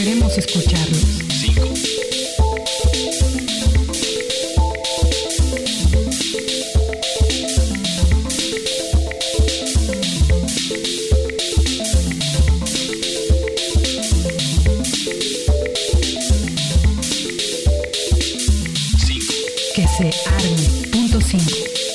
Queremos escucharlos. 5, 5, Que se arme. Punto 5.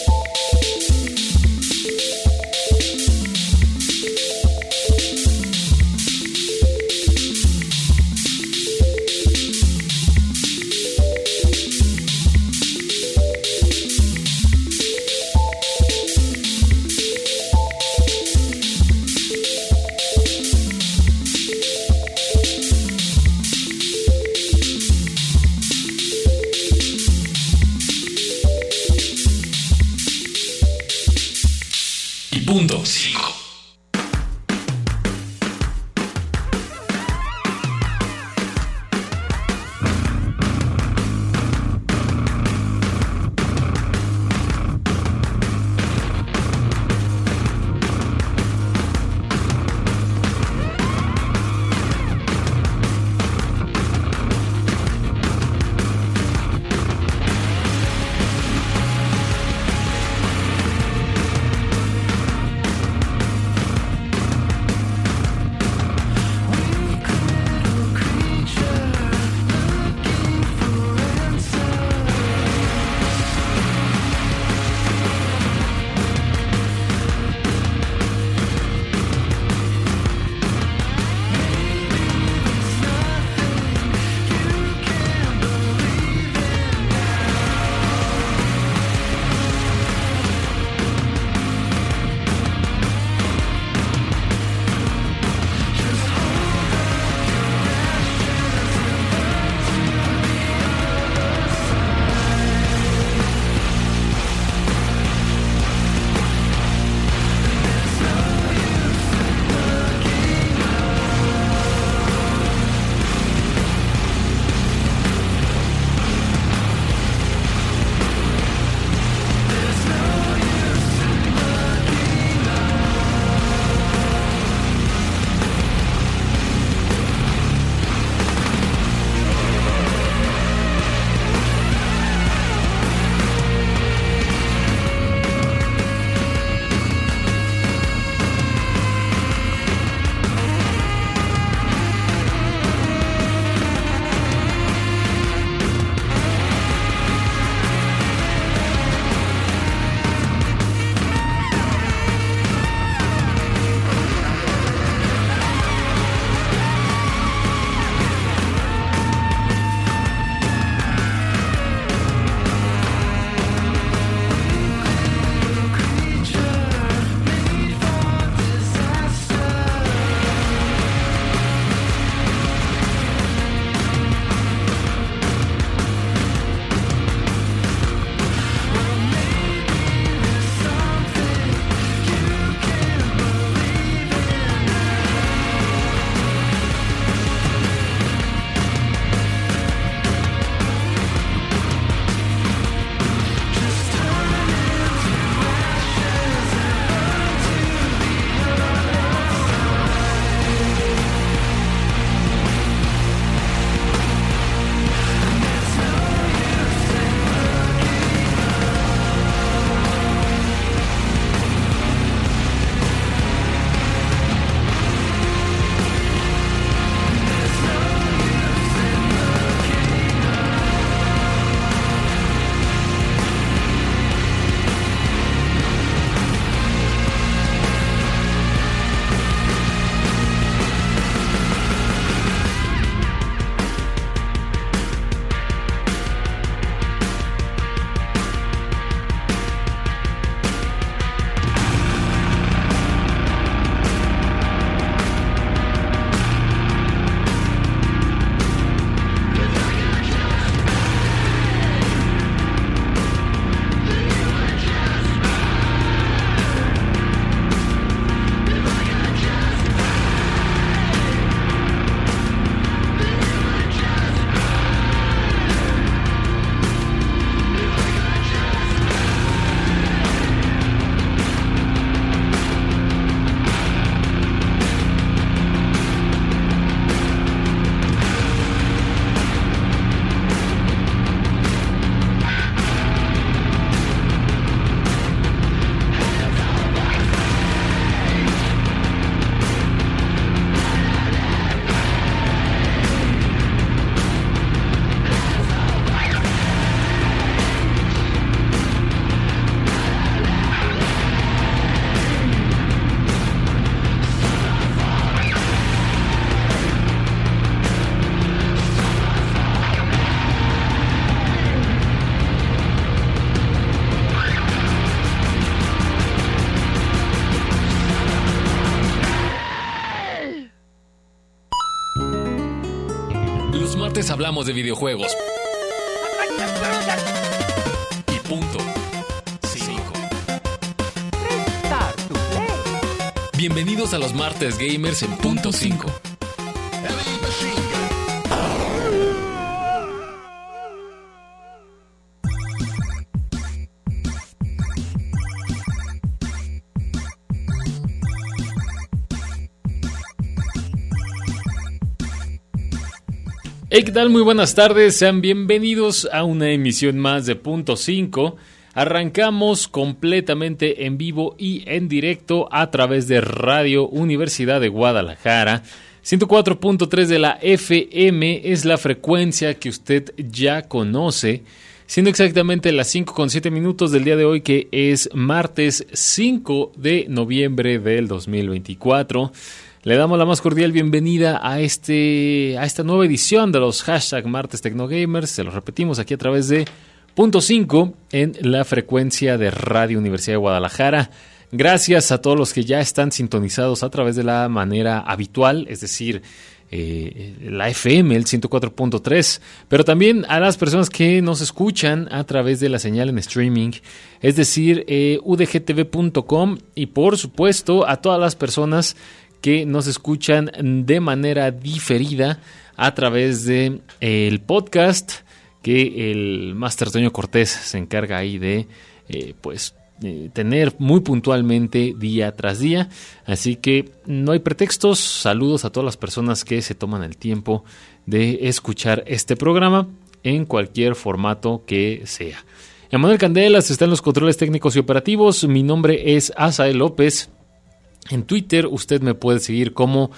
y punto 5. Los martes hablamos de videojuegos. Y punto. 5. Bienvenidos a los martes gamers en punto 5. Hey, ¿qué tal? Muy buenas tardes, sean bienvenidos a una emisión más de Punto 5. Arrancamos completamente en vivo y en directo a través de Radio Universidad de Guadalajara. 104.3 de la FM es la frecuencia que usted ya conoce, siendo exactamente las 5:07 del día de hoy, que es martes 5 de noviembre del 2024. Le damos la más cordial bienvenida a esta nueva edición de los hashtag Martes Tecnogamers. Se los repetimos aquí a través de Punto 5 en la frecuencia de Radio Universidad de Guadalajara. Gracias a todos los que ya están sintonizados a través de la manera habitual, es decir, la FM, el 104.3, pero también a las personas que nos escuchan a través de la señal en streaming, es decir, udgtv.com, y por supuesto a todas las personas que nos escuchan de manera diferida a través de el podcast que el Máster Toño Cortés se encarga ahí de tener muy puntualmente día tras día. Así que no hay pretextos. Saludos a todas las personas que se toman el tiempo de escuchar este programa en cualquier formato que sea. Emanuel Candelas está en los controles técnicos y operativos. Mi nombre es Asael López. En Twitter usted me puede seguir como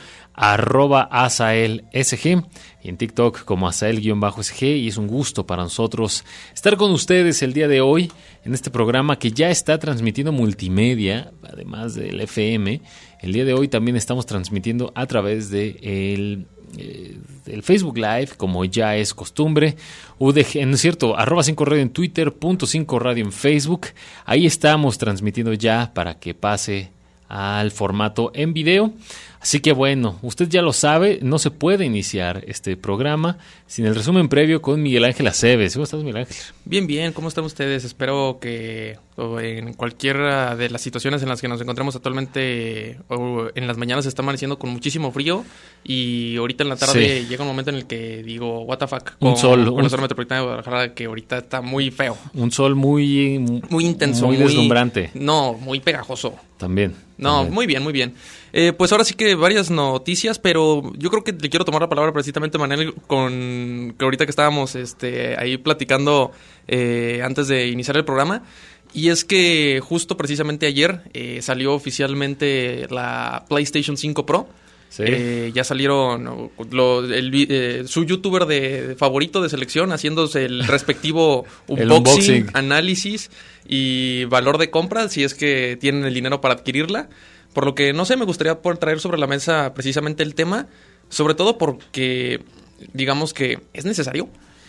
@AsaelSG y en TikTok como Asael_SG, y es un gusto para nosotros estar con ustedes el día de hoy en este programa que ya está transmitiendo multimedia, además del FM. El día de hoy también estamos transmitiendo a través de el Facebook Live, como ya es costumbre. UDG, no es cierto, @5radio en Twitter, .5radio en Facebook. Ahí estamos transmitiendo ya para que pase al formato en video. Así que bueno, usted ya lo sabe, no se puede iniciar este programa sin el resumen previo con Miguel Ángel Aceves. ¿Cómo estás, Miguel Ángel? Bien, bien, ¿cómo están ustedes? Espero que en cualquiera de las situaciones en las que nos encontramos actualmente, o en las mañanas está amaneciendo con muchísimo frío, y ahorita en la tarde llega un momento en el que digo, what the fuck, con la zona metropolitana de Guadalajara, que ahorita está muy feo. Un sol muy intenso, muy deslumbrante. No, muy pegajoso. También. Muy bien, muy bien. Pues ahora sí que varias noticias, pero yo creo que le quiero tomar la palabra precisamente, Manuel, con que ahorita que estábamos ahí platicando antes de iniciar el programa, y es que justo precisamente ayer salió oficialmente la PlayStation 5 Pro. Sí. Ya salieron su youtuber de favorito de selección haciéndose el respectivo unboxing, análisis y valor de compra, si es que tienen el dinero para adquirirla. Por lo que, no sé, me gustaría poder traer sobre la mesa precisamente el tema, sobre todo porque digamos que es necesario.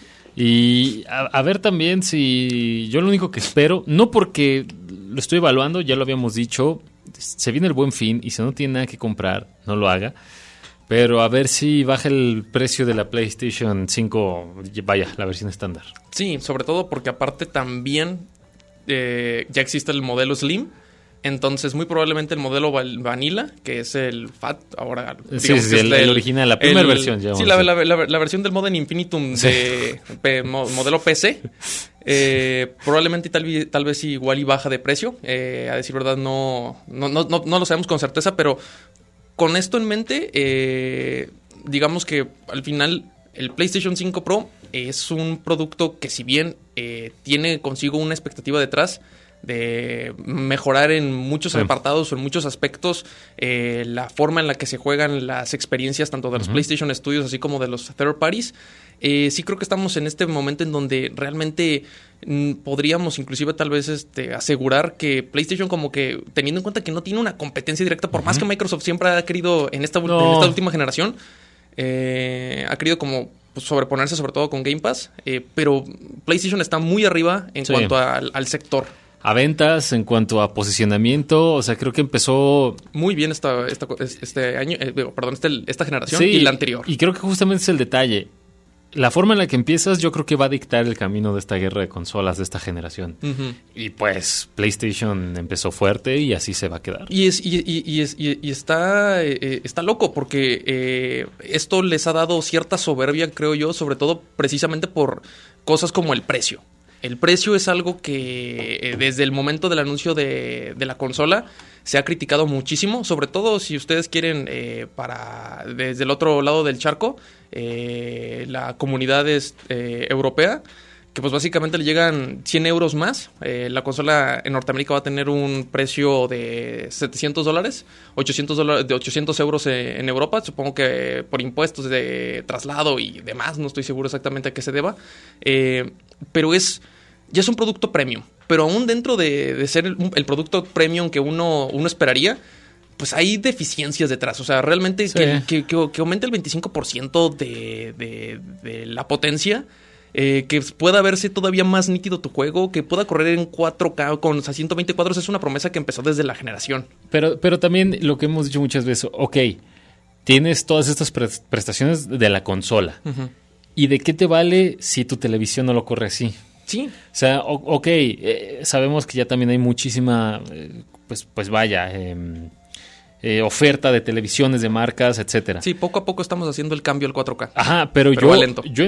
Y a ver también si yo lo único que espero, no porque lo estoy evaluando, ya lo habíamos dicho, se viene el Buen Fin y si no tiene nada que comprar, no lo haga. Pero a ver si baja el precio de la PlayStation 5, vaya, la versión estándar. Sí, sobre todo porque aparte también ya existe el modelo Slim. Entonces, muy probablemente el modelo Vanilla, que es el FAT, ahora... Sí, el original, la primera versión. Sí, la versión del Modem Infinitum de modelo PC. Probablemente tal vez igual y baja de precio. A decir verdad, no lo sabemos con certeza, pero con esto en mente, digamos que al final el PlayStation 5 Pro es un producto que, si bien tiene consigo una expectativa detrás de mejorar en muchos apartados o en muchos aspectos la forma en la que se juegan las experiencias tanto de los PlayStation Studios así como de los third parties, sí creo que estamos en este momento en donde realmente podríamos inclusive tal vez asegurar que PlayStation, como que teniendo en cuenta que no tiene una competencia directa, por más que Microsoft siempre ha querido en esta última generación, ha querido como sobreponerse sobre todo con Game Pass, pero PlayStation está muy arriba en cuanto al sector. A ventas, en cuanto a posicionamiento, o sea, creo que empezó muy bien este año, esta generación y la anterior. Y creo que justamente es el detalle. la forma en la que empiezas yo creo que va a dictar el camino de esta guerra de consolas de esta generación. Ujú. Y pues PlayStation empezó fuerte y así se va a quedar. Y está loco porque esto les ha dado cierta soberbia, creo yo, sobre todo precisamente por cosas como el precio. El precio es algo que desde el momento del anuncio de la consola se ha criticado muchísimo, sobre todo si ustedes quieren desde el otro lado del charco, la comunidad europea, que pues básicamente le llegan 100 euros más. La consola en Norteamérica va a tener un precio de $700, $800, de 800 euros en Europa, supongo que por impuestos de traslado y demás, no estoy seguro exactamente a qué se deba, pero ya es un producto premium, pero aún dentro de ser el producto premium que uno esperaría, pues hay deficiencias detrás. O sea, realmente sí. que aumente el 25% de la potencia, que pueda verse todavía más nítido tu juego, que pueda correr en 4K con 120 cuadros, es una promesa que empezó desde la generación. Pero también lo que hemos dicho muchas veces, ok, tienes todas estas prestaciones de la consola. Uh-huh. ¿Y de qué te vale si tu televisión no lo corre así? Sí. O sea, ok, sabemos que ya también hay muchísima, oferta de televisiones, de marcas, etcétera. Sí, poco a poco estamos haciendo el cambio al 4K. Ajá, pero va lento. yo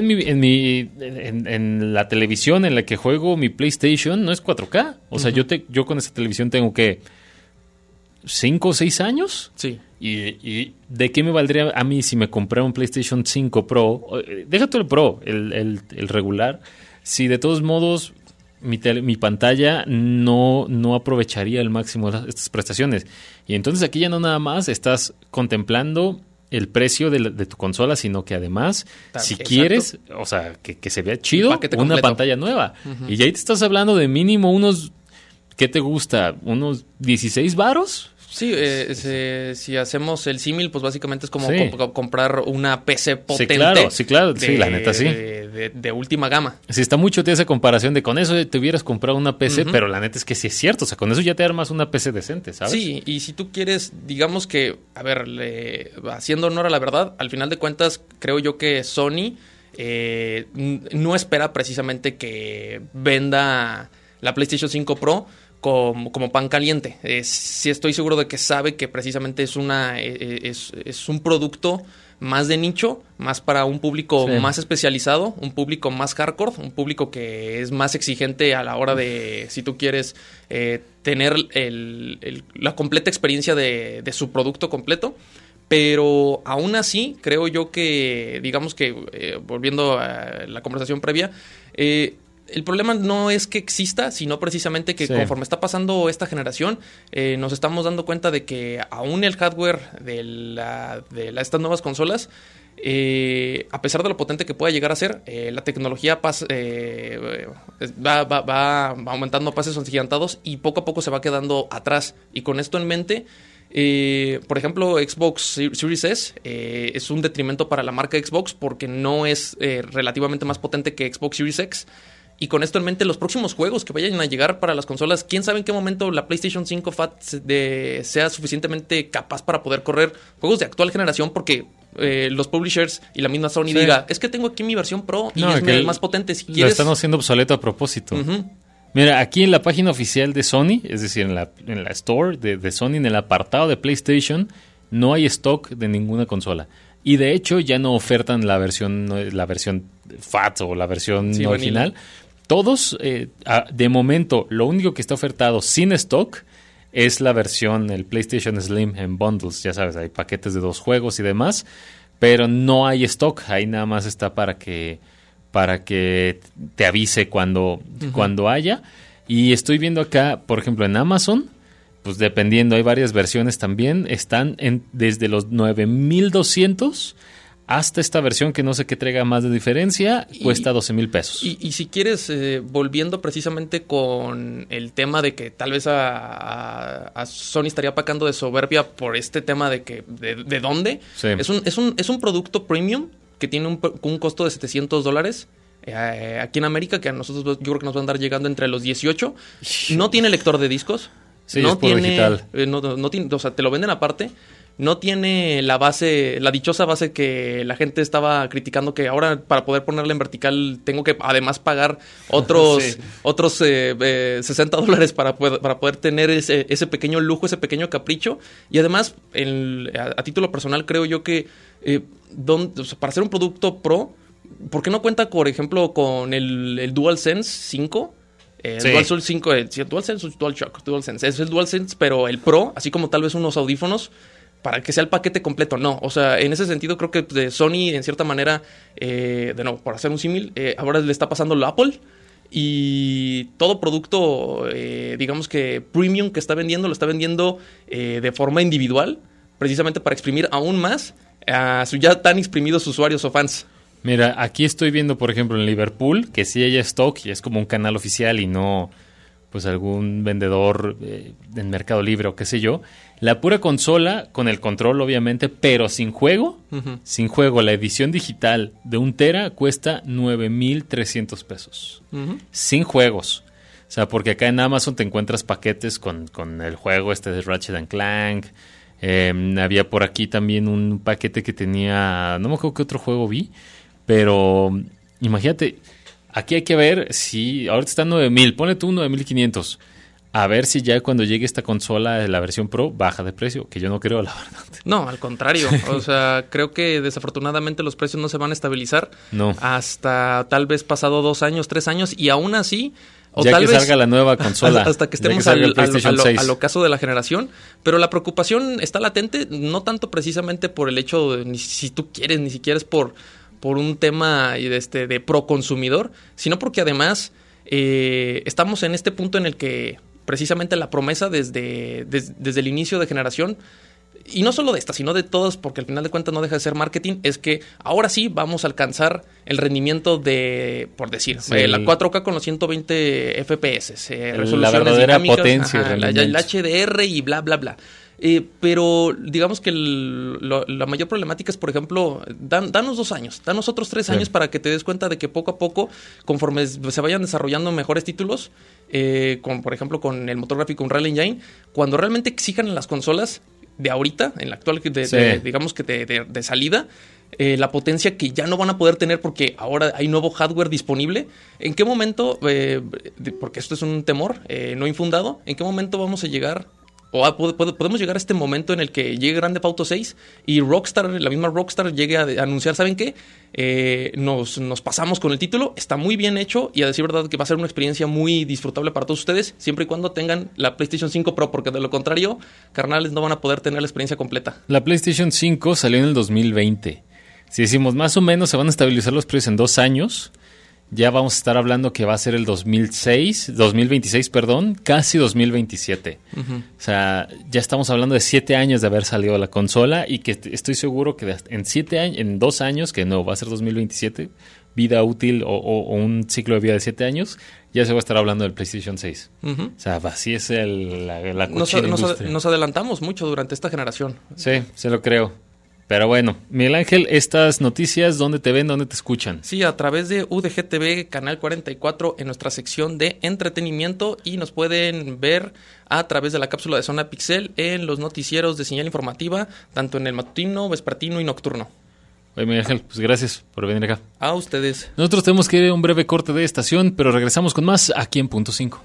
en la televisión en la que juego mi PlayStation no es 4K. O sea, yo con esa televisión tengo que 5 o 6 años. Sí. ¿Y de qué me valdría a mí si me comprara un PlayStation 5 Pro? Déjate el Pro, el regular. Si de todos modos mi pantalla no aprovecharía al máximo estas prestaciones. Y entonces aquí ya no nada más estás contemplando el precio de tu consola, sino que además, si Exacto. quieres, o sea, que se vea chido, Paquete una completo. pantalla nueva. Y ya ahí te estás hablando de mínimo unos, ¿qué te gusta? ¿Unos 16 varos? Sí, si hacemos el símil, pues básicamente es como Sí. comprar una PC potente. Sí, claro, sí, la neta sí. De última gama. Sí, está mucho te hace comparación de con eso te hubieras comprado una PC, pero la neta es que sí es cierto, o sea, con eso ya te armas una PC decente, ¿sabes? Sí, y si tú quieres, digamos que, a ver, haciendo honor a la verdad, al final de cuentas, creo yo que Sony no espera precisamente que venda la PlayStation 5 Pro como pan caliente. Sí estoy seguro de que sabe que precisamente es un producto más de nicho, más para un público más especializado, un público más hardcore, un público que es más exigente a la hora de, si tú quieres tener la completa experiencia de su producto completo. Pero aún así, creo yo que, digamos que, volviendo a la conversación previa, el problema no es que exista, sino precisamente que conforme está pasando esta generación, nos estamos dando cuenta de que aún el hardware de estas nuevas consolas, a pesar de lo potente que pueda llegar a ser, la tecnología va aumentando a pasos agigantados y poco a poco se va quedando atrás. Y con esto en mente, por ejemplo, Xbox Series S es un detrimento para la marca Xbox porque no es relativamente más potente que Xbox Series X. Y con esto en mente, los próximos juegos que vayan a llegar para las consolas, quién sabe en qué momento la PlayStation 5 Fat sea suficientemente capaz para poder correr juegos de actual generación, porque los publishers y la misma Sony diga, es que tengo aquí mi versión Pro y es más potente. Si quieres, lo están haciendo obsoleto a propósito. Mira, aquí en la página oficial de Sony, es decir, en la store de Sony, en el apartado de PlayStation, no hay stock de ninguna consola. Y de hecho ya no ofertan la versión FAT o la versión original. Vanilla. Todos, de momento, lo único que está ofertado sin stock es la versión, el PlayStation Slim en bundles. Ya sabes, hay paquetes de 2 juegos y demás, pero no hay stock. Ahí nada más está para que te avise cuando haya. Y estoy viendo acá, por ejemplo, en Amazon, pues dependiendo, hay varias versiones también. Están desde los 9,200 hasta esta versión que no sé qué traiga más de diferencia, cuesta 12,000 pesos. Y si quieres, volviendo precisamente con el tema de que tal vez a Sony estaría pecando de soberbia por este tema de que de dónde. Sí. Es un producto premium que tiene un costo de $700. Aquí en América, que a nosotros yo creo que nos van a andar llegando entre los 18. No tiene lector de discos. Sí, no es puro digital. No tiene, o sea, te lo venden aparte. no tiene la base, la dichosa base que la gente estaba criticando, que ahora para poder ponerla en vertical tengo que además pagar otros $60 para poder tener ese pequeño lujo, ese pequeño capricho. Y además, a título personal, creo yo que para hacer un producto pro, ¿por qué no cuenta, por ejemplo, con el DualSense 5? DualSense 5, DualSense o DualSense. Es el DualSense, pero el Pro, así como tal vez unos audífonos, para que sea el paquete completo. No, o sea, en ese sentido creo que de Sony, en cierta manera, de nuevo, para hacer un símil, ahora le está pasando a Apple. Y todo producto, digamos que premium que está vendiendo, lo está vendiendo de forma individual, precisamente para exprimir aún más a sus ya tan exprimidos usuarios o fans. Mira, aquí estoy viendo, por ejemplo, en Liverpool, que sí hay stock y es como un canal oficial y no pues algún vendedor en Mercado Libre o qué sé yo. La pura consola, con el control obviamente, pero sin juego. Uh-huh. Sin juego, la edición digital de 1 tera cuesta 9,300 pesos. Uh-huh. Sin juegos. O sea, porque acá en Amazon te encuentras paquetes con el juego de Ratchet & Clank. Había por aquí también un paquete que tenía... No me acuerdo qué otro juego vi. Pero imagínate, aquí hay que ver si... Ahorita está 9,000, ponle tú 9,500. A ver si ya cuando llegue esta consola de la versión Pro baja de precio, que yo no creo, la verdad. No, al contrario. O sea, creo que desafortunadamente los precios no se van a estabilizar hasta tal vez pasado 2 años, 3 años, y aún así... O ya tal que vez salga la nueva consola. Hasta que estemos al ocaso de la generación. Pero la preocupación está latente, no tanto precisamente por el hecho, ni si tú quieres, ni siquiera es por un tema de pro consumidor, sino porque además estamos en este punto en el que precisamente la promesa desde el inicio de generación, y no solo de esta, sino de todas, porque al final de cuentas no deja de ser marketing, es que ahora sí vamos a alcanzar el rendimiento de, por decir, la 4K con los 120 FPS, resoluciones la verdadera dinámicas, potencia, el HDR y bla, bla, bla. Pero digamos que la mayor problemática es, por ejemplo, danos 2 años, danos otros 3 años para que te des cuenta de que poco a poco, conforme se vayan desarrollando mejores títulos, como por ejemplo con el motor gráfico Unreal Engine, cuando realmente exijan en las consolas de ahorita, en la actual, digamos que de salida, la potencia que ya no van a poder tener porque ahora hay nuevo hardware disponible. ¿En qué momento, porque esto es un temor no infundado, en qué momento vamos a llegar... O podemos llegar a este momento en el que llegue Grand Theft Auto 6 y Rockstar, la misma Rockstar, llegue a anunciar, ¿saben qué? Nos pasamos con el título, está muy bien hecho y a decir verdad que va a ser una experiencia muy disfrutable para todos ustedes, siempre y cuando tengan la PlayStation 5 Pro, porque de lo contrario, carnales, no van a poder tener la experiencia completa. La PlayStation 5 salió en el 2020. Si decimos más o menos se van a estabilizar los precios en 2 años... Ya vamos a estar hablando que va a ser el 2026, casi 2027. Uh-huh. O sea, ya estamos hablando de 7 años de haber salido la consola y que estoy seguro que en 2 años, que no va a ser 2027, vida útil o un ciclo de vida de 7 años, ya se va a estar hablando del PlayStation 6. Uh-huh. O sea, así es la cochina industria. Nos adelantamos mucho durante esta generación. Sí, se lo creo. Pero bueno, Miguel Ángel, estas noticias, ¿dónde te ven, dónde te escuchan? Sí, a través de UDG TV, Canal 44, en nuestra sección de entretenimiento, y nos pueden ver a través de la cápsula de Zona Pixel en los noticieros de señal informativa, tanto en el matutino, vespertino y nocturno. Oye, Miguel Ángel, pues gracias por venir acá. A ustedes. Nosotros tenemos que ir a un breve corte de estación, pero regresamos con más aquí en Punto 5.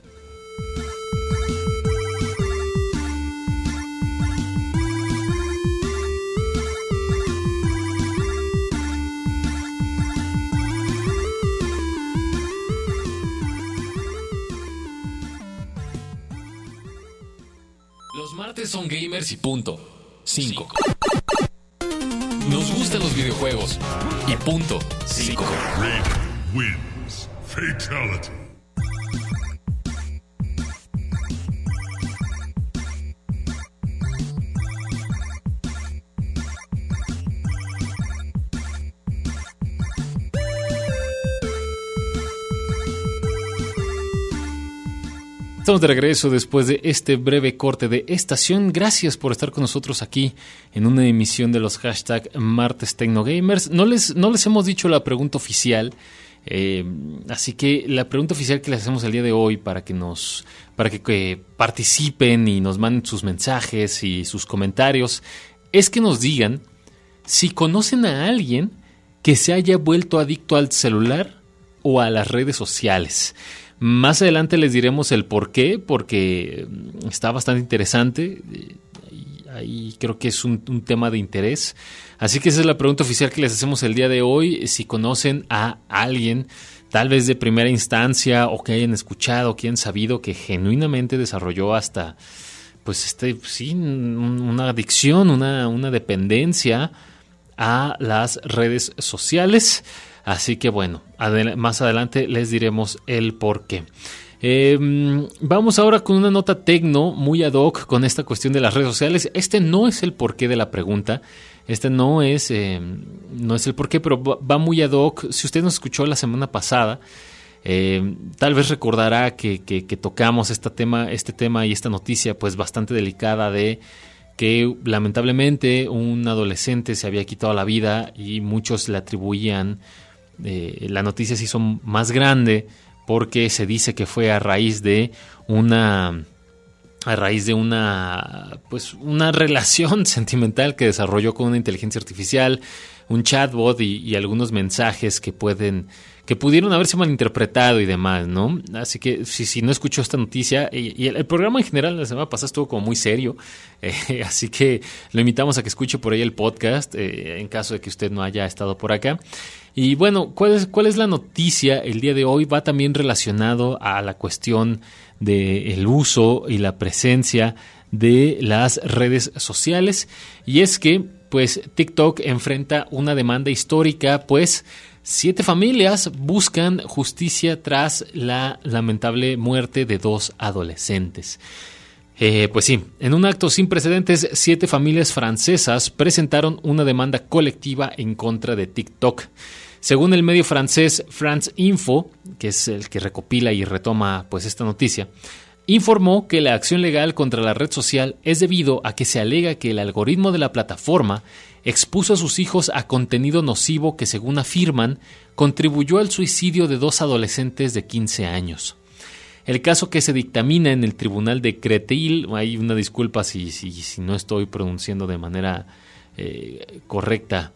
Los martes son gamers y punto. 5. Nos gustan los videojuegos y punto. 5. Red wins. Fatality. Estamos de regreso después de este breve corte de estación. Gracias por estar con nosotros aquí en una emisión de los hashtag Martes Tecnogamers. No les hemos dicho la pregunta oficial, así que la pregunta oficial que les hacemos el día de hoy para que participen y nos manden sus mensajes y sus comentarios es que nos digan si conocen a alguien que se haya vuelto adicto al celular o a las redes sociales. Más adelante les diremos el por qué, porque está bastante interesante y creo que es un tema de interés. Así que esa es la pregunta oficial que les hacemos el día de hoy. Si conocen a alguien, tal vez de primera instancia, o que hayan escuchado, que hayan sabido que genuinamente desarrolló hasta una adicción, una dependencia a las redes sociales. Así que bueno, más adelante les diremos el por qué. Vamos ahora con una nota tecno muy ad hoc con esta cuestión de las redes sociales. Este no es el porqué de la pregunta. Este no es el porqué, pero va muy ad hoc. Si usted nos escuchó la semana pasada, tal vez recordará que tocamos este tema y esta noticia pues bastante delicada de que lamentablemente un adolescente se había quitado la vida y muchos le atribuían, la noticia se hizo más grande porque se dice que fue a raíz de una relación sentimental que desarrolló con una inteligencia artificial, un chatbot y algunos mensajes que pudieron haberse malinterpretado y demás, ¿no? Así que si no escuchó esta noticia, y el programa en general la semana pasada estuvo como muy serio, así que lo invitamos a que escuche por ahí el podcast, en caso de que usted no haya estado por acá. Y bueno, ¿cuál es la noticia el día de hoy? Va también relacionado a la cuestión del uso y la presencia de las redes sociales, y es que pues TikTok enfrenta una demanda histórica, pues 7 familias buscan justicia tras la lamentable muerte de 2 adolescentes. Pues sí, en un acto sin precedentes, 7 familias francesas presentaron una demanda colectiva en contra de TikTok. Según el medio francés France Info, que es el que recopila y retoma pues esta noticia, informó que la acción legal contra la red social es debido a que se alega que el algoritmo de la plataforma expuso a sus hijos a contenido nocivo que, según afirman, contribuyó al suicidio de 2 adolescentes de 15 años. El caso que se dictamina en el tribunal de Créteil, hay una disculpa si no estoy pronunciando de manera correcta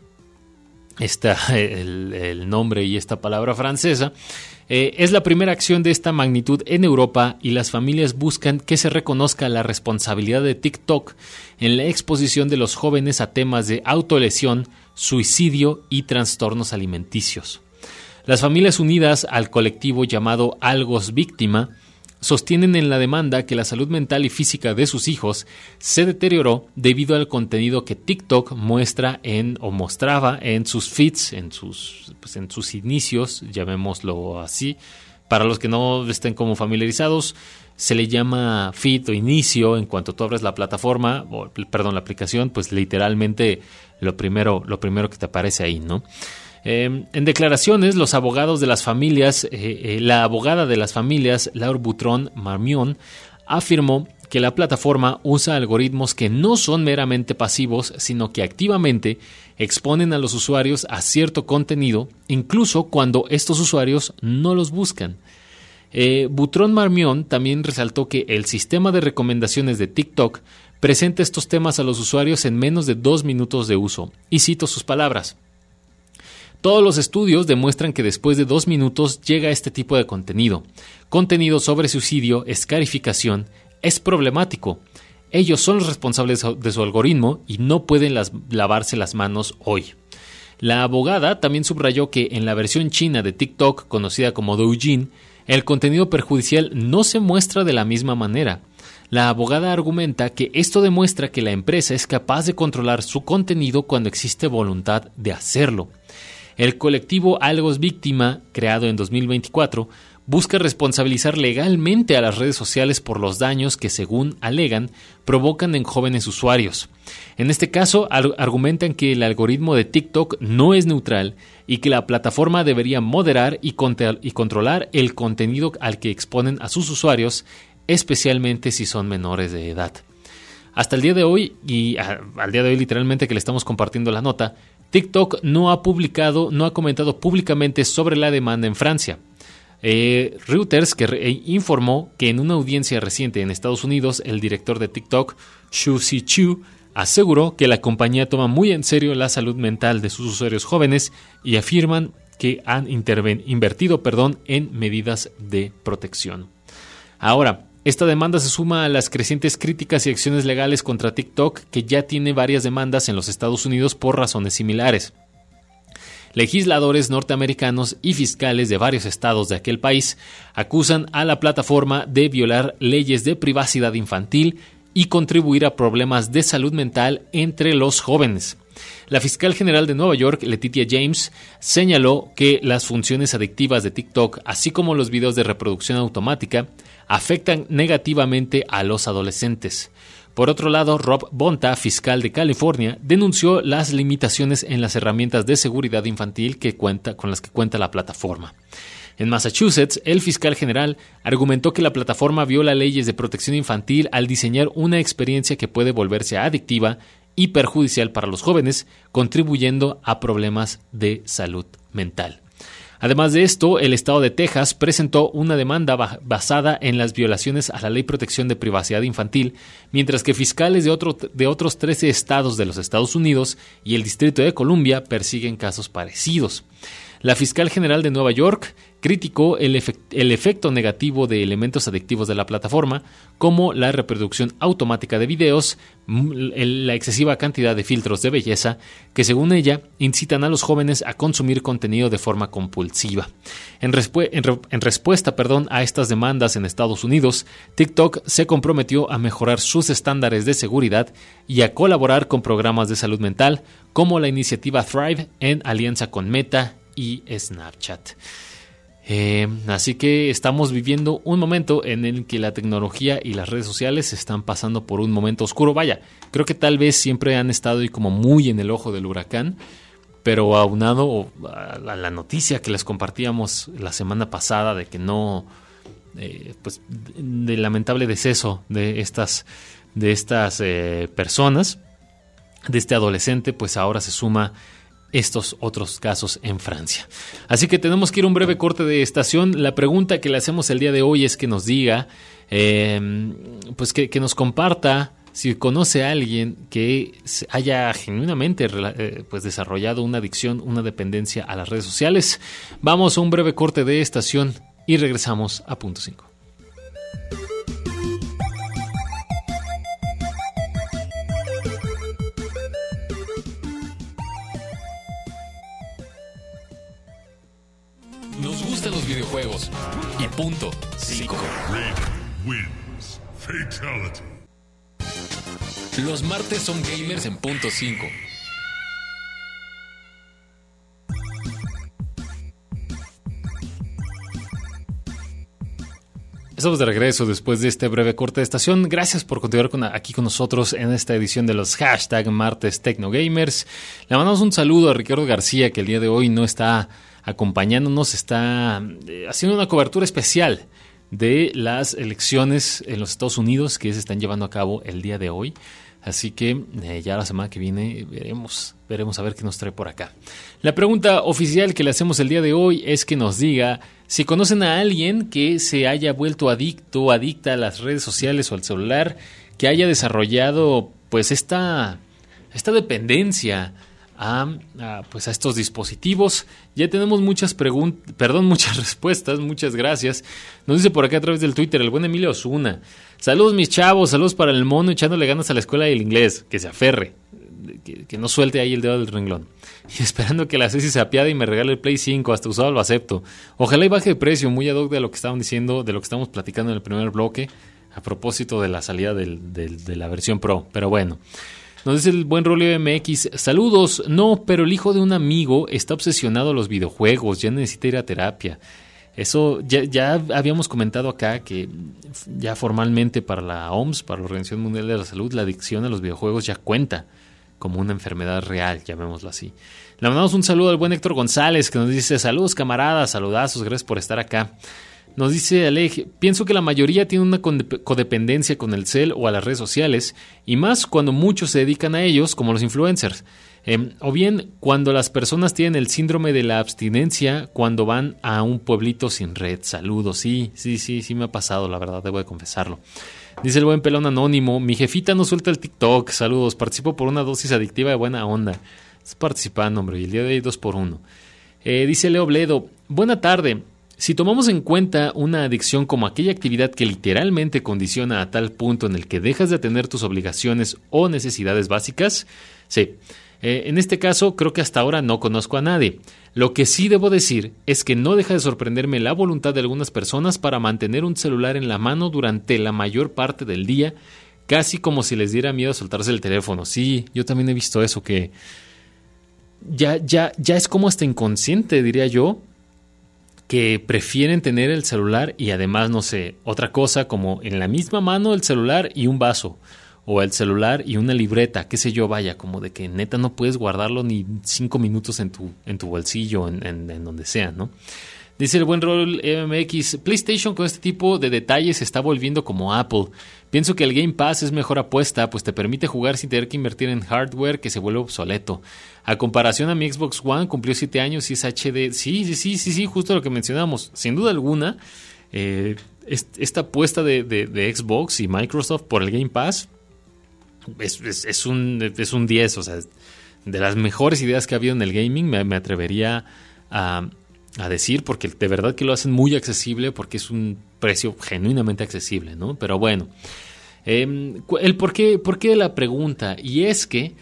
el nombre y esta palabra francesa, es la primera acción de esta magnitud en Europa, y las familias buscan que se reconozca la responsabilidad de TikTok en la exposición de los jóvenes a temas de autolesión, suicidio y trastornos alimenticios. Las familias unidas al colectivo llamado Algos Víctima sostienen en la demanda que la salud mental y física de sus hijos se deterioró debido al contenido que TikTok mostraba en sus feeds, en sus inicios, llamémoslo así. Para los que no estén como familiarizados, se le llama feed o inicio en cuanto tú abres la plataforma, la aplicación, pues literalmente lo primero que te aparece ahí, ¿no? En declaraciones, los abogados de las familias, la abogada de las familias, Laure Boutron-Marmion, afirmó que la plataforma usa algoritmos que no son meramente pasivos, sino que activamente exponen a los usuarios a cierto contenido, incluso cuando estos usuarios no los buscan. Boutron-Marmion también resaltó que el sistema de recomendaciones de TikTok presenta estos temas a los usuarios en menos de 2 minutos de uso, y cito sus palabras: todos los estudios demuestran que después de 2 minutos llega este tipo de contenido. Contenido sobre suicidio, escarificación, es problemático. Ellos son los responsables de su algoritmo y no pueden lavarse las manos hoy. La abogada también subrayó que en la versión china de TikTok, conocida como Douyin, el contenido perjudicial no se muestra de la misma manera. La abogada argumenta que esto demuestra que la empresa es capaz de controlar su contenido cuando existe voluntad de hacerlo. El colectivo Algos Víctima, creado en 2024, busca responsabilizar legalmente a las redes sociales por los daños que, según alegan, provocan en jóvenes usuarios. En este caso, argumentan que el algoritmo de TikTok no es neutral y que la plataforma debería moderar y controlar el contenido al que exponen a sus usuarios, especialmente si son menores de edad. Hasta el día de hoy, y al día de hoy literalmente que le estamos compartiendo la nota, TikTok no ha comentado públicamente sobre la demanda en Francia. Reuters informó que en una audiencia reciente en Estados Unidos, el director de TikTok, Xu Zichu, aseguró que la compañía toma muy en serio la salud mental de sus usuarios jóvenes y afirman que han invertido en medidas de protección. Ahora, esta demanda se suma a las crecientes críticas y acciones legales contra TikTok, que ya tiene varias demandas en los Estados Unidos por razones similares. Legisladores norteamericanos y fiscales de varios estados de aquel país acusan a la plataforma de violar leyes de privacidad infantil y contribuir a problemas de salud mental entre los jóvenes. La fiscal general de Nueva York, Letitia James, señaló que las funciones adictivas de TikTok, así como los videos de reproducción automática, afectan negativamente a los adolescentes. Por otro lado, Rob Bonta, fiscal de California, denunció las limitaciones en las herramientas de seguridad infantil con las que cuenta la plataforma. En Massachusetts, el fiscal general argumentó que la plataforma viola leyes de protección infantil al diseñar una experiencia que puede volverse adictiva y perjudicial para los jóvenes, contribuyendo a problemas de salud mental. Además de esto, el estado de Texas presentó una demanda basada en las violaciones a la Ley de Protección de Privacidad Infantil, mientras que fiscales de otros 13 estados de los Estados Unidos y el Distrito de Columbia persiguen casos parecidos. La fiscal general de Nueva York criticó el efecto negativo de elementos adictivos de la plataforma, como la reproducción automática de videos, la excesiva cantidad de filtros de belleza, que según ella incitan a los jóvenes a consumir contenido de forma compulsiva. En respuesta a estas demandas en Estados Unidos, TikTok se comprometió a mejorar sus estándares de seguridad y a colaborar con programas de salud mental, como la iniciativa Thrive en alianza con Meta y Snapchat. Así que estamos viviendo un momento en el que la tecnología y las redes sociales están pasando por un momento oscuro. Vaya, creo que tal vez siempre han estado ahí como muy en el ojo del huracán, pero aunado a la noticia que les compartíamos la semana pasada de que del lamentable deceso de estas personas, de este adolescente, pues ahora se suma estos otros casos en Francia. Así que tenemos que ir a un breve corte de estación. La pregunta que le hacemos el día de hoy es que nos diga, que nos comparta si conoce a alguien que haya genuinamente desarrollado una adicción, una dependencia a las redes sociales. Vamos a un breve corte de estación y regresamos a Punto 5. Nos gustan los videojuegos. Y Punto 5. Red wins. Fatality. Los martes son gamers en Punto 5. Estamos de regreso después de este breve corte de estación. Gracias por continuar aquí con nosotros en esta edición de los #Martes Tecnogamers. Le mandamos un saludo a Ricardo García, que el día de hoy no está acompañándonos, está haciendo una cobertura especial de las elecciones en los Estados Unidos que se están llevando a cabo el día de hoy. Así que ya la semana que viene veremos a ver qué nos trae por acá. La pregunta oficial que le hacemos el día de hoy es que nos diga si conocen a alguien que se haya vuelto adicta a las redes sociales o al celular, que haya desarrollado pues esta dependencia a estos dispositivos. Ya tenemos muchas respuestas, muchas gracias. Nos dice por acá a través del Twitter el buen Emilio Osuna: saludos mis chavos, saludos para el mono echándole ganas a la escuela del inglés, que se aferre, que no suelte ahí el dedo del renglón, y esperando que la Ceci se apiade y me regale el Play 5, hasta usado lo acepto. Ojalá y baje de precio, muy ad hoc de lo que estaban diciendo, de lo que estamos platicando en el primer bloque, a propósito de la salida de la versión Pro, pero bueno. Nos dice el buen Rolio MX: saludos, no, pero el hijo de un amigo está obsesionado a los videojuegos, ya necesita ir a terapia. Eso ya habíamos comentado acá, que ya formalmente para la OMS, para la Organización Mundial de la Salud, la adicción a los videojuegos ya cuenta como una enfermedad real, llamémoslo así. Le mandamos un saludo al buen Héctor González, que nos dice: saludos camaradas, saludazos, gracias por estar acá. Nos dice Alej: pienso que la mayoría tiene una codependencia con el cel o a las redes sociales, y más cuando muchos se dedican a ellos, como los influencers. O bien cuando las personas tienen el síndrome de la abstinencia cuando van a un pueblito sin red. Saludos. Sí, me ha pasado, la verdad, debo de confesarlo. Dice el buen pelón anónimo, mi jefita no suelta el TikTok, saludos, participo por una dosis adictiva de buena onda. Estás participando, hombre, y el día de hoy 2x1. Dice Leo Bledo, buena tarde. Si tomamos en cuenta una adicción como aquella actividad que literalmente condiciona a tal punto en el que dejas de atender tus obligaciones o necesidades básicas, sí. En este caso, creo que hasta ahora no conozco a nadie. Lo que sí debo decir es que no deja de sorprenderme la voluntad de algunas personas para mantener un celular en la mano durante la mayor parte del día, casi como si les diera miedo soltarse el teléfono. Sí, yo también he visto eso, que ya es como hasta inconsciente, diría yo, que prefieren tener el celular y además, no sé, otra cosa como en la misma mano el celular y un vaso. O el celular y una libreta, qué sé yo, vaya, como de que neta no puedes guardarlo ni 5 minutos en tu bolsillo, en donde sea, ¿no? Dice el buen Rol MX, PlayStation con este tipo de detalles se está volviendo como Apple. Pienso que el Game Pass es mejor apuesta, pues te permite jugar sin tener que invertir en hardware que se vuelve obsoleto. A comparación a mi Xbox One, cumplió 7 años y es HD. Sí, justo lo que mencionamos. Sin duda alguna, esta apuesta de Xbox y Microsoft por el Game Pass es un 10, o sea, de las mejores ideas que ha habido en el gaming, me atrevería a decir, porque de verdad que lo hacen muy accesible, porque es un precio genuinamente accesible, ¿no? Pero bueno, el por qué de la pregunta, y es que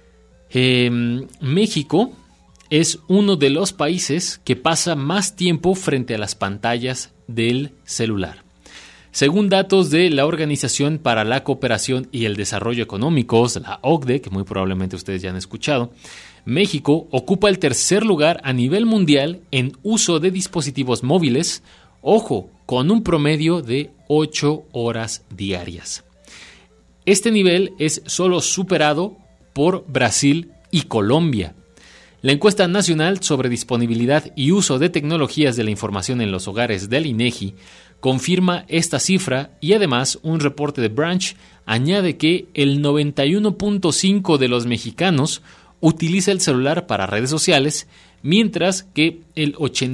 México es uno de los países que pasa más tiempo frente a las pantallas del celular. Según datos de la Organización para la Cooperación y el Desarrollo Económicos, la OCDE, que muy probablemente ustedes ya han escuchado, México ocupa el tercer lugar a nivel mundial en uso de dispositivos móviles, ojo, con un promedio de 8 horas diarias. Este nivel es solo superado por Brasil y Colombia. La encuesta nacional sobre disponibilidad y uso de tecnologías de la información en los hogares del INEGI confirma esta cifra y además un reporte de Branch añade que el 91.5% de los mexicanos utiliza el celular para redes sociales, mientras que el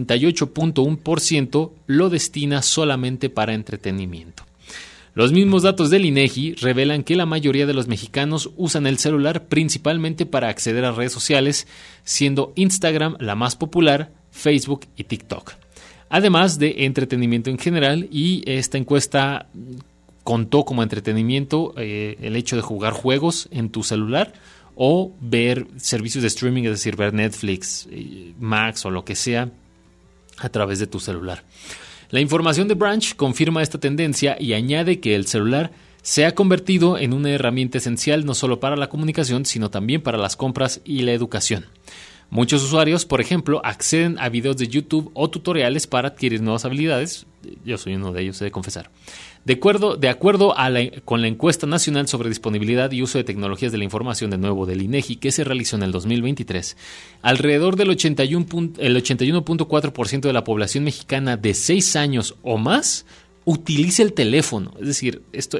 88.1% lo destina solamente para entretenimiento. Los mismos datos del INEGI revelan que la mayoría de los mexicanos usan el celular principalmente para acceder a redes sociales, siendo Instagram la más popular, Facebook y TikTok. Además de entretenimiento en general, y esta encuesta contó como entretenimiento el hecho de jugar juegos en tu celular o ver servicios de streaming, es decir, ver Netflix, Max o lo que sea a través de tu celular. La información de Branch confirma esta tendencia y añade que el celular se ha convertido en una herramienta esencial no solo para la comunicación, sino también para las compras y la educación. Muchos usuarios, por ejemplo, acceden a videos de YouTube o tutoriales para adquirir nuevas habilidades. Yo soy uno de ellos, he de confesar. De acuerdo con la encuesta nacional sobre disponibilidad y uso de tecnologías de la información de nuevo del INEGI que se realizó en el 2023, alrededor del 81.4% de la población mexicana de 6 años o más utiliza el teléfono. Es decir,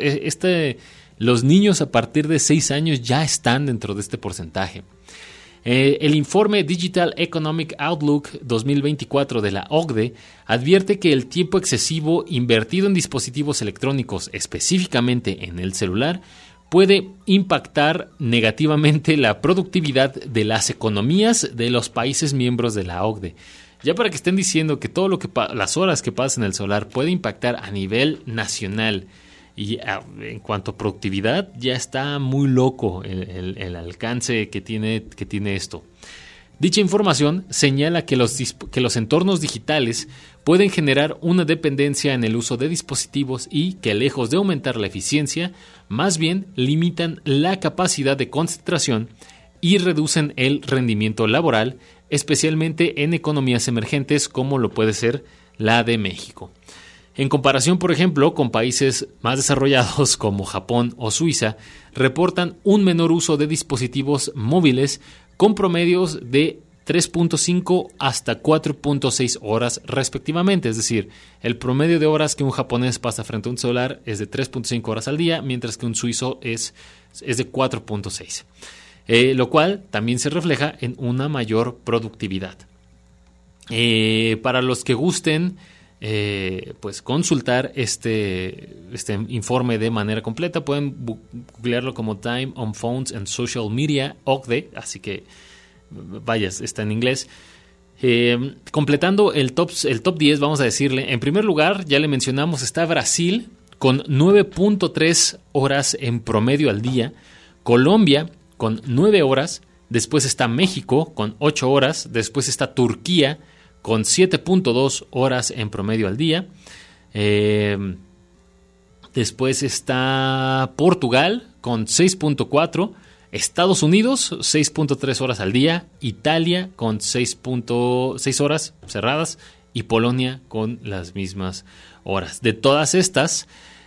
los niños a partir de 6 años ya están dentro de este porcentaje. El informe Digital Economic Outlook 2024 de la OCDE advierte que el tiempo excesivo invertido en dispositivos electrónicos, específicamente en el celular, puede impactar negativamente la productividad de las economías de los países miembros de la OCDE. Ya para que estén diciendo que todo las horas que pasan en el celular puede impactar a nivel nacional. Y en cuanto a productividad, ya está muy loco el alcance que tiene esto. Dicha información señala que los entornos digitales pueden generar una dependencia en el uso de dispositivos y que, lejos de aumentar la eficiencia, más bien limitan la capacidad de concentración y reducen el rendimiento laboral, especialmente en economías emergentes como lo puede ser la de México. En comparación, por ejemplo, con países más desarrollados como Japón o Suiza, reportan un menor uso de dispositivos móviles con promedios de 3.5 hasta 4.6 horas respectivamente. Es decir, el promedio de horas que un japonés pasa frente a un celular es de 3.5 horas al día, mientras que un suizo es de 4.6. Lo cual también se refleja en una mayor productividad. Para los que gusten pues consultar este informe de manera completa. Pueden googlearlo como Time on Phones and Social Media, OCDE, así que vaya, está en inglés. Completando el top 10, vamos a decirle, en primer lugar, ya le mencionamos, está Brasil con 9.3 horas en promedio al día, Colombia con 9 horas, después está México con 8 horas, después está Turquía con 7.2 horas en promedio al día. Después está Portugal con 6.4, Estados Unidos 6.3 horas al día, Italia con 6.6 horas cerradas y Polonia con las mismas horas. De todas estas,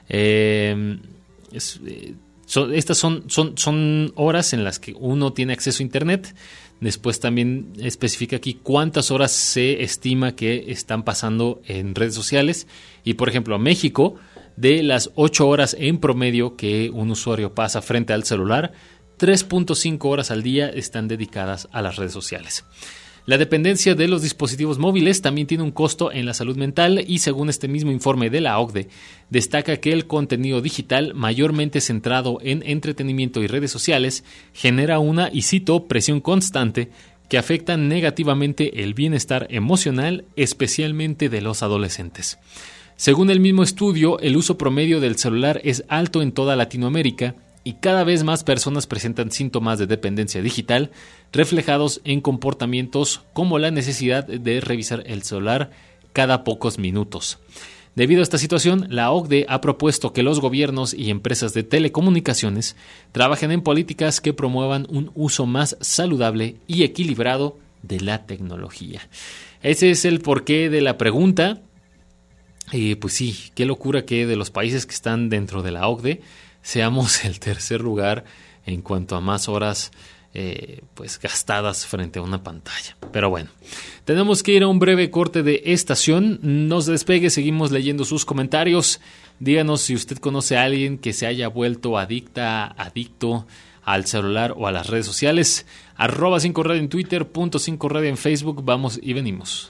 estas son horas en las que uno tiene acceso a Internet. Después también especifica aquí cuántas horas se estima que están pasando en redes sociales. Y por ejemplo, México, de las 8 horas en promedio que un usuario pasa frente al celular, 3.5 horas al día están dedicadas a las redes sociales. La dependencia de los dispositivos móviles también tiene un costo en la salud mental y según este mismo informe de la OCDE, destaca que el contenido digital mayormente centrado en entretenimiento y redes sociales genera una, y cito, presión constante que afecta negativamente el bienestar emocional, especialmente de los adolescentes. Según el mismo estudio, el uso promedio del celular es alto en toda Latinoamérica y cada vez más personas presentan síntomas de dependencia digital reflejados en comportamientos como la necesidad de revisar el celular cada pocos minutos. Debido a esta situación, la OCDE ha propuesto que los gobiernos y empresas de telecomunicaciones trabajen en políticas que promuevan un uso más saludable y equilibrado de la tecnología. Ese es el porqué de la pregunta. Pues sí, qué locura que de los países que están dentro de la OCDE seamos el tercer lugar en cuanto a más horas pues gastadas frente a una pantalla. Pero bueno, tenemos que ir a un breve corte de estación. No se despegue, seguimos leyendo sus comentarios. Díganos si usted conoce a alguien que se haya vuelto adicto al celular o a las redes sociales. @5radio en Twitter, .5radio en Facebook. Vamos y venimos.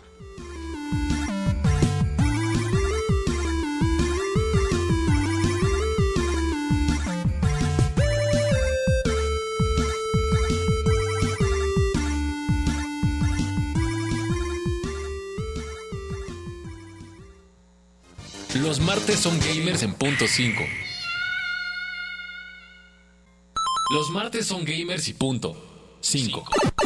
Los martes son gamers en .5. Los martes son gamers y .5.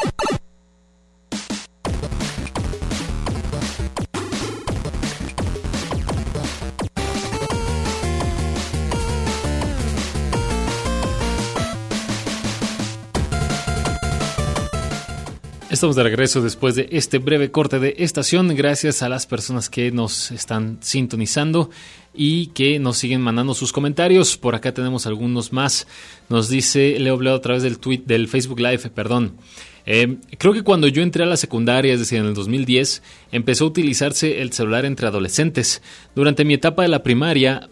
Estamos de regreso después de este breve corte de estación. Gracias a las personas que nos están sintonizando y que nos siguen mandando sus comentarios. Por acá tenemos algunos más. Nos dice Leo Bleo a través del Facebook Live, perdón. Creo que cuando yo entré a la secundaria, es decir, en el 2010, empezó a utilizarse el celular entre adolescentes. Durante mi etapa de la primaria,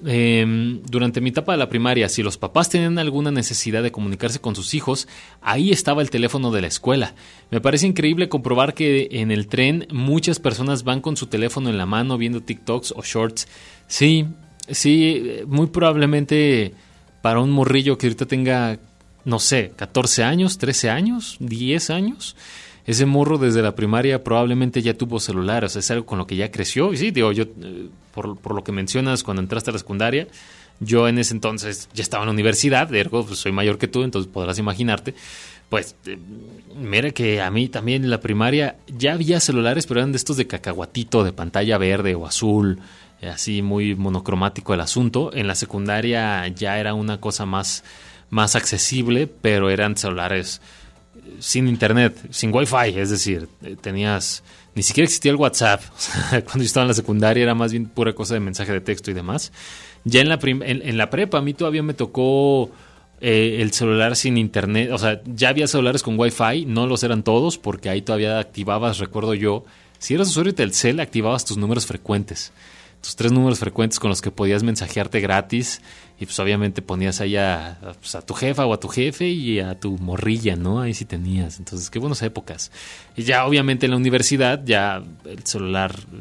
si los papás tenían alguna necesidad de comunicarse con sus hijos, ahí estaba el teléfono de la escuela. Me parece increíble comprobar que en el tren muchas personas van con su teléfono en la mano viendo TikToks o Shorts. Sí, muy probablemente para un morrillo que ahorita tenga, no sé, 14 años, 13 años, 10 años, ese morro desde la primaria probablemente ya tuvo celular, o sea, es algo con lo que ya creció. Y sí, digo, yo, por lo que mencionas, cuando entraste a la secundaria, yo en ese entonces ya estaba en la universidad, ergo, pues soy mayor que tú, entonces podrás imaginarte. Pues, mira que a mí también en la primaria ya había celulares, pero eran de estos de cacahuatito, de pantalla verde o azul, así muy monocromático el asunto. En la secundaria ya era una cosa más accesible, pero eran celulares sin internet, sin wifi, es decir, ni siquiera existía el WhatsApp. Cuando yo estaba en la secundaria era más bien pura cosa de mensaje de texto y demás. Ya en la prepa a mí todavía me tocó el celular sin internet, o sea, ya había celulares con wifi, no los eran todos, porque ahí todavía activabas, recuerdo yo, si eras usuario de Telcel, activabas tus números frecuentes. Tus 3 números frecuentes con los que podías mensajearte gratis y pues obviamente ponías ahí a tu jefa o a tu jefe y a tu morrilla, ¿no? Ahí sí tenías. Entonces, qué buenas épocas. Y ya obviamente en la universidad ya el celular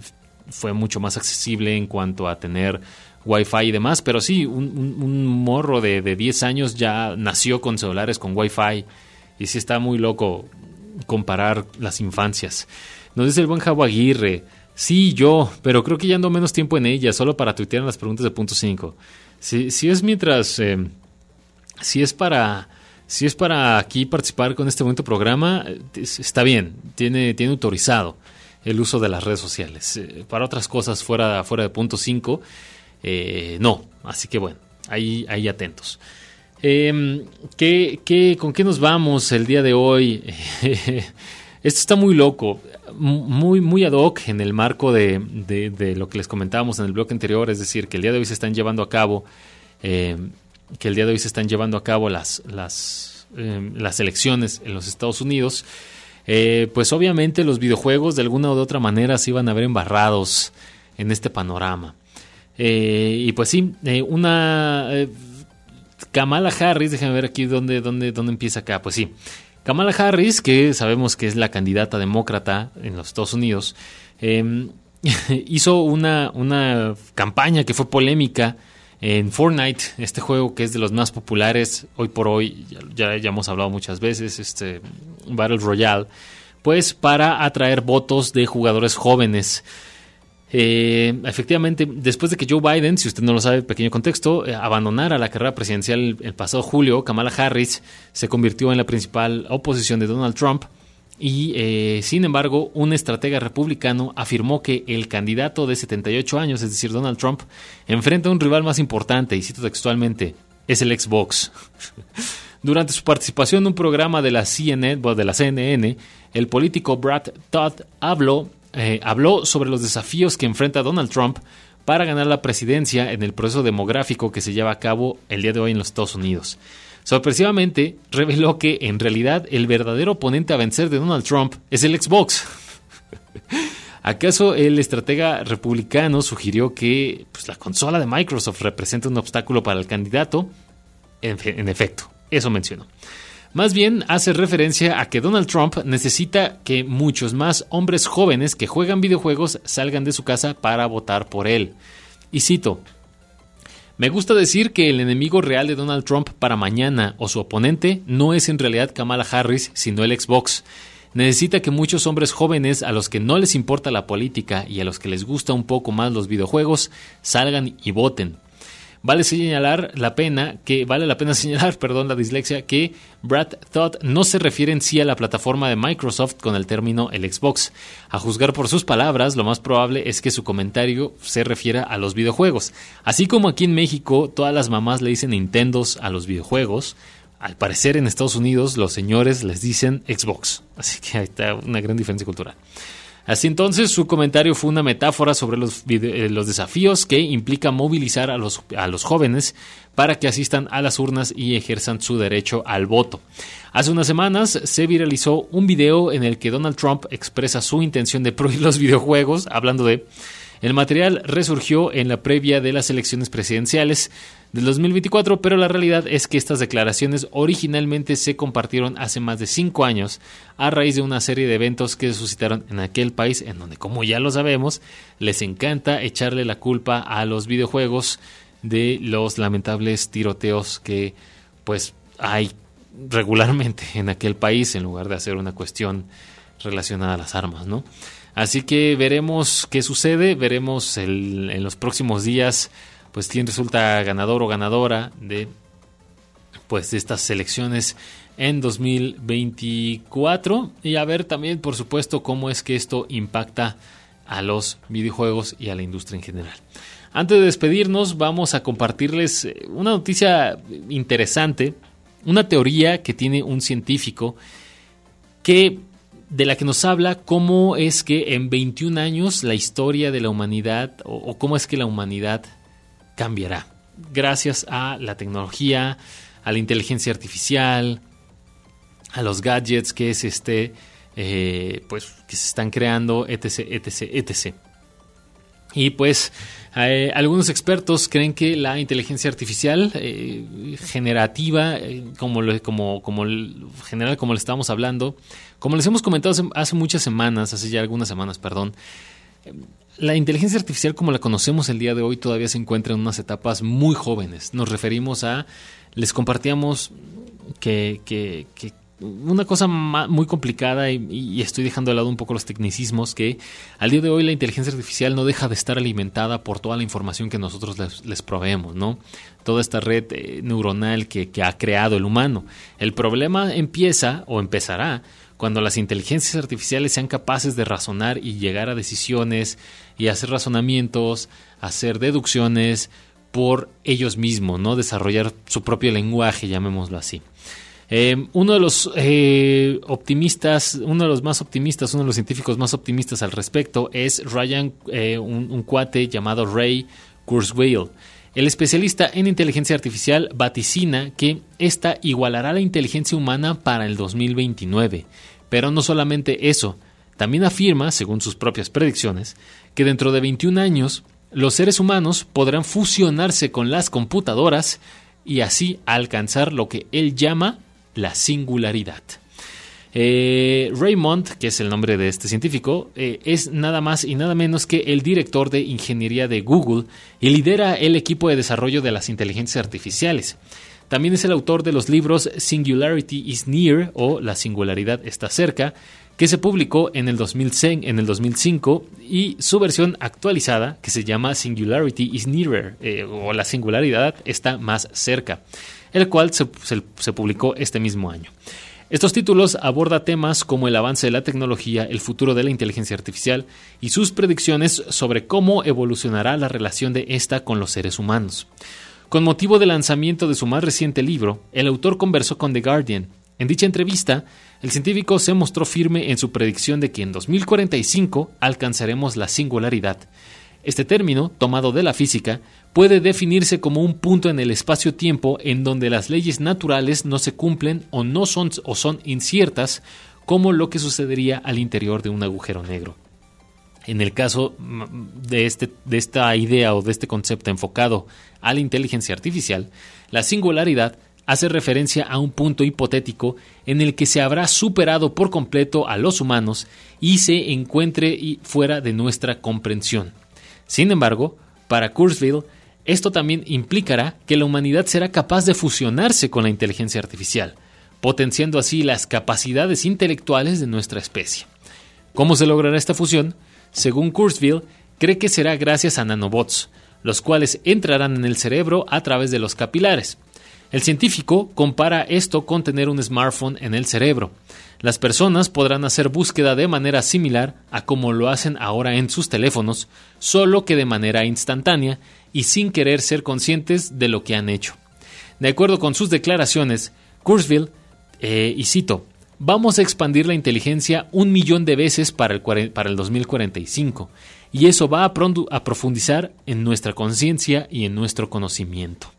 fue mucho más accesible en cuanto a tener Wi-Fi y demás, pero sí, un morro de 10 años ya nació con celulares con Wi-Fi y sí está muy loco comparar las infancias. Nos dice el buen Javo Aguirre, sí, yo, pero creo que ya ando menos tiempo en ella, solo para tuitear en las preguntas de punto 5. Si es mientras, si es para aquí participar con este bonito programa, está bien, tiene autorizado el uso de las redes sociales. Para otras cosas fuera de punto 5, no. Así que bueno, ahí atentos. ¿Con qué nos vamos el día de hoy? Esto está muy loco, muy ad hoc en el marco de lo que les comentábamos en el bloque anterior, es decir, que el día de hoy se están llevando a cabo las elecciones en los Estados Unidos. Pues obviamente los videojuegos de alguna u otra manera se iban a ver embarrados en este panorama. Y pues sí, Kamala Harris, déjenme ver aquí dónde empieza acá. Pues sí, Kamala Harris, que sabemos que es la candidata demócrata en los Estados Unidos, hizo una campaña que fue polémica en Fortnite, este juego que es de los más populares hoy por hoy, ya hemos hablado muchas veces, este Battle Royale, pues para atraer votos de jugadores jóvenes. Efectivamente, después de que Joe Biden, si usted no lo sabe, pequeño contexto, abandonara la carrera presidencial el pasado julio, Kamala Harris se convirtió en la principal oposición de Donald Trump y, sin embargo, un estratega republicano afirmó que el candidato de 78 años, es decir, Donald Trump, enfrenta a un rival más importante, y cito textualmente, es el Xbox. Durante su participación en un programa de la CNN, el político Brad Todd habló sobre los desafíos que enfrenta Donald Trump para ganar la presidencia en el proceso demográfico que se lleva a cabo el día de hoy en los Estados Unidos. Sorpresivamente, reveló que en realidad el verdadero oponente a vencer de Donald Trump es el Xbox. ¿Acaso el estratega republicano sugirió que la consola de Microsoft representa un obstáculo para el candidato? En efecto, eso mencionó. Más bien hace referencia a que Donald Trump necesita que muchos más hombres jóvenes que juegan videojuegos salgan de su casa para votar por él. Y cito, me gusta decir que el enemigo real de Donald Trump para mañana o su oponente no es en realidad Kamala Harris, sino el Xbox. Necesita que muchos hombres jóvenes a los que no les importa la política y a los que les gusta un poco más los videojuegos salgan y voten. Vale la pena señalar, la dislexia, que Brad Todd no se refiere en sí a la plataforma de Microsoft con el término el Xbox. A juzgar por sus palabras, lo más probable es que su comentario se refiera a los videojuegos. Así como aquí en México todas las mamás le dicen Nintendos a los videojuegos, al parecer en Estados Unidos los señores les dicen Xbox. Así que ahí está una gran diferencia cultural. Así entonces, su comentario fue una metáfora sobre los desafíos que implica movilizar a los jóvenes para que asistan a las urnas y ejerzan su derecho al voto. Hace unas semanas se viralizó un video en el que Donald Trump expresa su intención de prohibir los videojuegos, hablando de... El material resurgió en la previa de las elecciones presidenciales del 2024, pero la realidad es que estas declaraciones originalmente se compartieron hace más de 5 años a raíz de una serie de eventos que se suscitaron en aquel país en donde, como ya lo sabemos, les encanta echarle la culpa a los videojuegos de los lamentables tiroteos que pues hay regularmente en aquel país en lugar de hacer una cuestión relacionada a las armas, ¿no? Así que veremos qué sucede, veremos en los próximos días pues quién resulta ganador o ganadora de estas elecciones en 2024 y a ver también por supuesto cómo es que esto impacta a los videojuegos y a la industria en general. Antes de despedirnos vamos a compartirles una noticia interesante, una teoría que tiene un científico de la que nos habla cómo es que en 21 años la historia de la humanidad o cómo es que la humanidad cambiará gracias a la tecnología, a la inteligencia artificial, a los gadgets que que se están creando, etc. Y pues algunos expertos creen que la inteligencia artificial generativa, como le estábamos hablando, como les hemos comentado hace algunas semanas, La inteligencia artificial como la conocemos el día de hoy todavía se encuentra en unas etapas muy jóvenes. Nos referimos les compartíamos que una cosa muy complicada y estoy dejando de lado un poco los tecnicismos, que al día de hoy la inteligencia artificial no deja de estar alimentada por toda la información que nosotros les proveemos, ¿no? Toda esta red neuronal que ha creado el humano. El problema empezará cuando las inteligencias artificiales sean capaces de razonar y llegar a decisiones y hacer razonamientos, hacer deducciones por ellos mismos, ¿no? Desarrollar su propio lenguaje, llamémoslo así. Uno de los optimistas, uno de los científicos más optimistas al respecto es Ryan, un cuate llamado Ray Kurzweil. El especialista en inteligencia artificial vaticina que esta igualará la inteligencia humana para el 2029. Pero no solamente eso, también afirma, según sus propias predicciones, que dentro de 21 años los seres humanos podrán fusionarse con las computadoras y así alcanzar lo que él llama la singularidad. Raymond, que es el nombre de este científico, es nada más y nada menos que el director de ingeniería de Google y lidera el equipo de desarrollo de las inteligencias artificiales. También es el autor de los libros Singularity is Near o La singularidad está cerca, que se publicó en el 2005 y su versión actualizada, que se llama Singularity is Nearer o La singularidad está más cerca, el cual se publicó este mismo año. Estos títulos abordan temas como el avance de la tecnología, el futuro de la inteligencia artificial y sus predicciones sobre cómo evolucionará la relación de esta con los seres humanos. Con motivo del lanzamiento de su más reciente libro, el autor conversó con The Guardian. En dicha entrevista, el científico se mostró firme en su predicción de que en 2045 alcanzaremos la singularidad. Este término, tomado de la física, puede definirse como un punto en el espacio-tiempo en donde las leyes naturales no se cumplen o son inciertas, como lo que sucedería al interior de un agujero negro. En el caso de esta idea o de este concepto enfocado a la inteligencia artificial, la singularidad hace referencia a un punto hipotético en el que se habrá superado por completo a los humanos y se encuentre fuera de nuestra comprensión. Sin embargo, para Kurzweil, esto también implicará que la humanidad será capaz de fusionarse con la inteligencia artificial, potenciando así las capacidades intelectuales de nuestra especie. ¿Cómo se logrará esta fusión? Según Kurzweil, cree que será gracias a nanobots, los cuales entrarán en el cerebro a través de los capilares. El científico compara esto con tener un smartphone en el cerebro. Las personas podrán hacer búsqueda de manera similar a como lo hacen ahora en sus teléfonos, solo que de manera instantánea y sin querer ser conscientes de lo que han hecho. De acuerdo con sus declaraciones, Kurzweil, y cito, vamos a expandir la inteligencia 1 millón de veces para el 2045, y eso va a profundizar en nuestra conciencia y en nuestro conocimiento.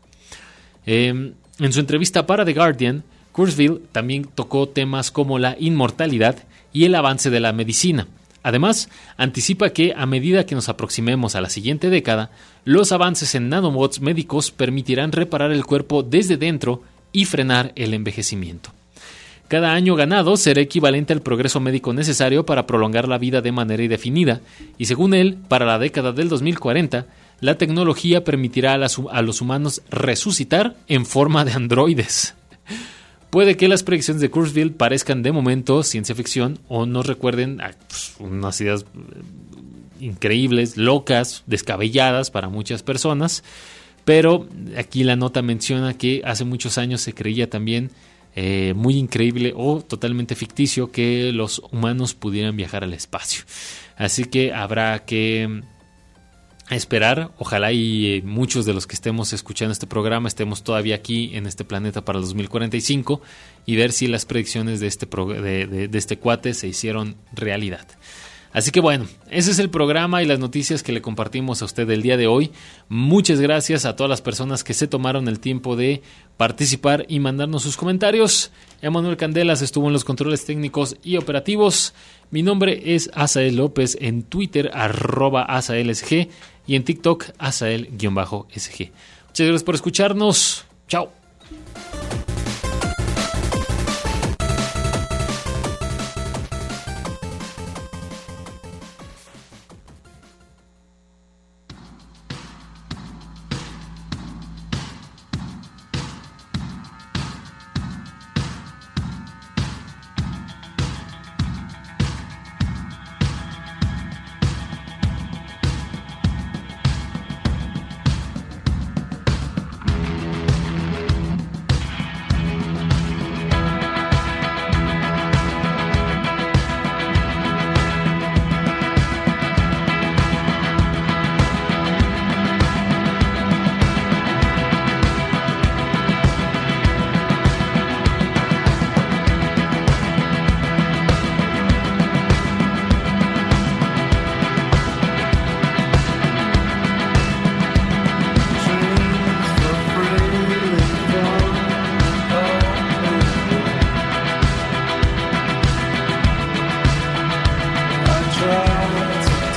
En su entrevista para The Guardian, Kurzweil también tocó temas como la inmortalidad y el avance de la medicina. Además, anticipa que a medida que nos aproximemos a la siguiente década, los avances en nanobots médicos permitirán reparar el cuerpo desde dentro y frenar el envejecimiento. Cada año ganado será equivalente al progreso médico necesario para prolongar la vida de manera indefinida, y según él, para la década del 2040, la tecnología permitirá a los humanos resucitar en forma de androides. Puede que las predicciones de Kurzweil parezcan de momento ciencia ficción o nos recuerden unas ideas increíbles, locas, descabelladas para muchas personas, pero aquí la nota menciona que hace muchos años se creía también muy increíble o totalmente ficticio que los humanos pudieran viajar al espacio. Así que habrá que esperar, ojalá y muchos de los que estemos escuchando este programa estemos todavía aquí en este planeta para el 2045 y ver si las predicciones de este cuate se hicieron realidad. Así que bueno, ese es el programa y las noticias que le compartimos a usted el día de hoy. Muchas gracias a todas las personas que se tomaron el tiempo de participar y mandarnos sus comentarios. Emanuel Candelas estuvo en los controles técnicos y operativos. Mi nombre es Asael López, en Twitter @AsaelSG y en TikTok Asael_SG. Muchas gracias por escucharnos. Chao.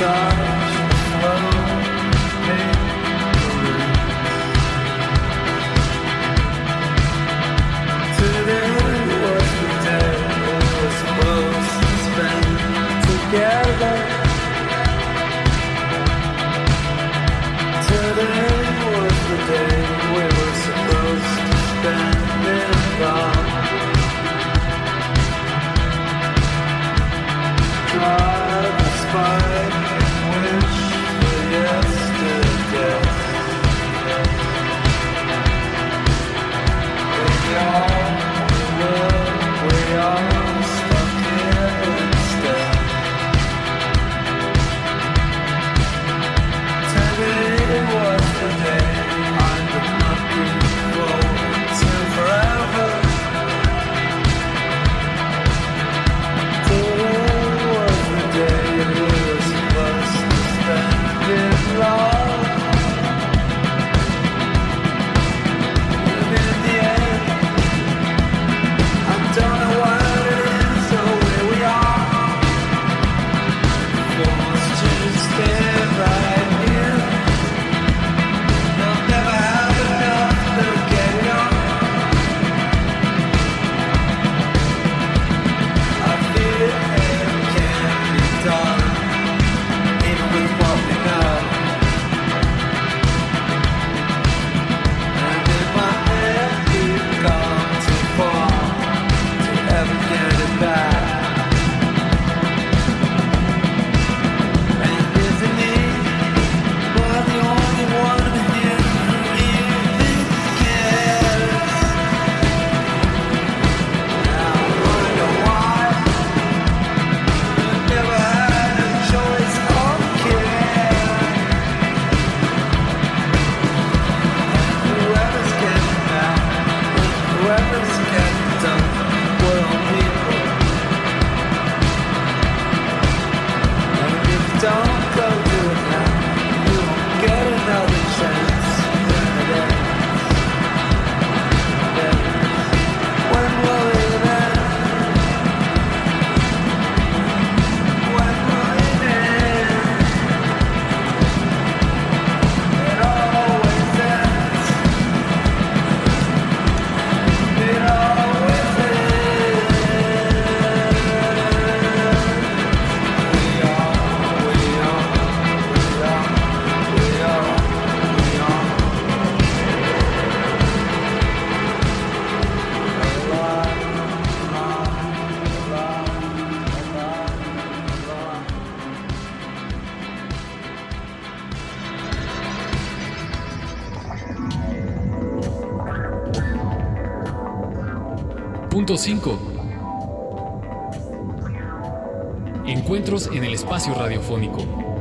Punto 5. Encuentros en el espacio radiofónico.